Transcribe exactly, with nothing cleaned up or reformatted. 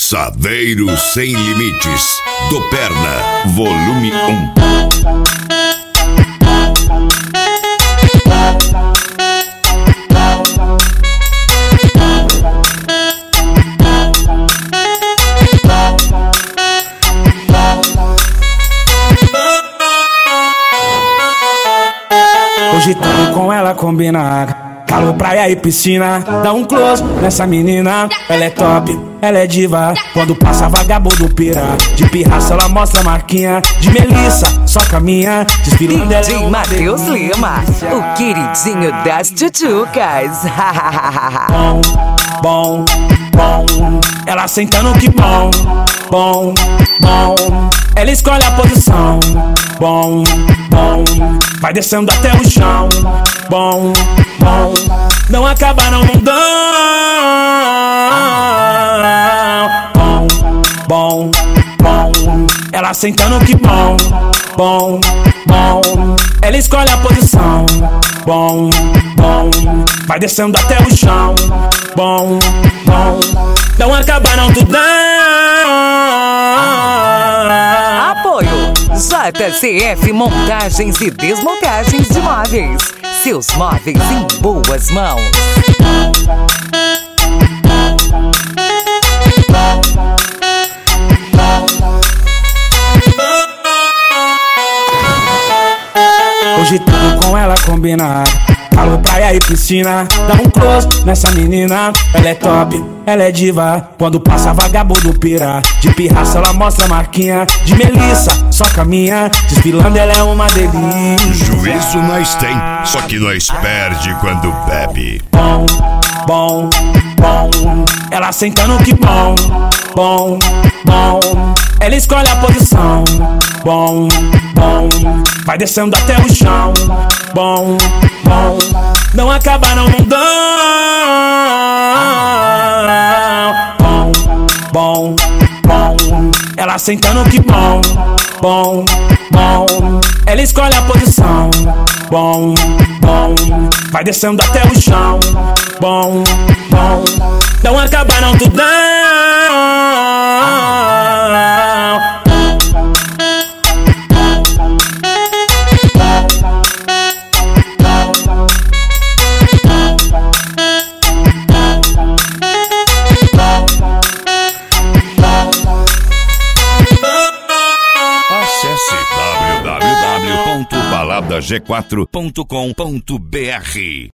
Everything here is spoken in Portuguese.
Lançadeiro Sem Limites, do Perna, volume um. Hoje tudo com ela combina. Calor, praia e piscina. Dá um close nessa menina. Ela é top, ela é diva. Quando passa vagabundo pira. De pirraça ela mostra a marquinha. De Melissa, só caminha. Desfilando ela D J Matheus Lima, o queridinho das tchutchucas. Bom, bom, bom. Ela sentando que bom. Bom, bom. Ela escolhe a posição. Bom, bom. Vai descendo até o chão. Bom, bom. Não acaba não mundão. Bom, bom, bom. Ela sentando que bom. Bom, bom. Ela escolhe a posição. Bom, bom. Vai descendo até o chão. Bom, bom. Não acaba não tudão. Apoio J C F Montagens e Desmontagens de Móveis. Seus móveis em boas mãos. Hoje tudo com ela combina. Calor, praia e piscina. Dá um close nessa menina. Ela é top, ela é diva. Quando passa vagabundo pira. De pirraça ela mostra a marquinha. De Melissa, só caminha. Desfilando ela é uma delícia. Juízo nós tem, só que nós perde quando bebe. Bom, bom, bom. Ela sentando que bom. Bom, bom. Ela escolhe a posição. Bom, bom. Vai descendo até o chão. Bom, bom. Não acaba não mundão. Bom, bom, bom. Ela sentando que bom. Bom, bom. Ela escolhe a posição. Bom, bom. Vai descendo até o chão. Bom, bom. Não acaba não tudão. Acesse w w w ponto balada g quatro ponto com ponto b r.